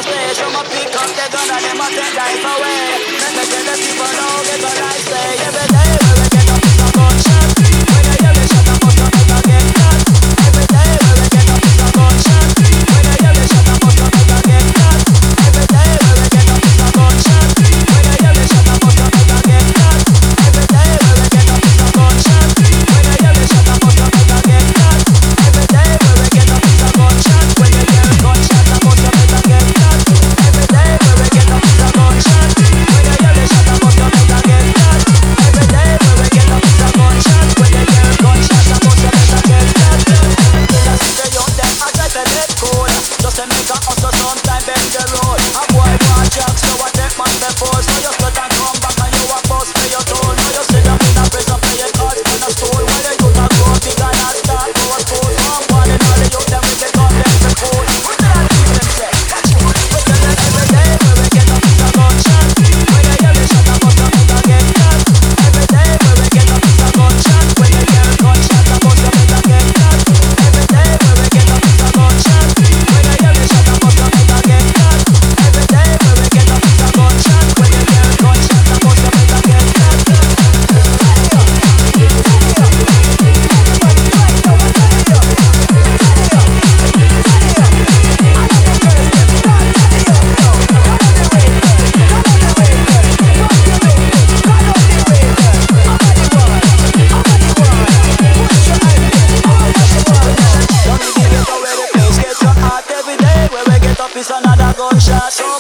a stay. So my pick up the gun and them a take life away. Let me tell the people now, get a life stay. Every day where we get up is a gunshot. When you hear the shot, I must make a get cut. Every day where we get up is a gunshot. When you hear the shot, I must make a get cut. Every day where we get up is a gunshot. When you hear the shot, I must make a get cut. Every day where we get up is a gunshot. When you hear the shot, I must make a get cut. Every day where we get up is a gunshot. When you hear a gunshot, I must make a get cut. Every day where we get up is a gunshot. When you hear the shot, I must make a get cut. Every day where we get up is a gunshot. When you hear a gunshot, I must make a get cut. Just see the young them, I try to let cool. Just to make a hustle, sometime bend the road. A boy want jacks, so I take man before. So you sweat and come back and you a bust for your toll. Now you sit down in a prison, play it hard in a stool. While the youth a grow big and a start to a school. Come on and all the youth them with the gun them to cool. What do I keep them say? We tell them every day where we get up is a gunshot. When you hear the shot, I must make a get cut. Every day where we get up is a gunshot. When you hear a gunshot, I must make a get cut. Every day where we get up is a gunshot. When you hear the shot, I must make a get cut. Every day where we get up is a gunshot. When you hear a gunshot, I must make a get cut. It's another gunshot.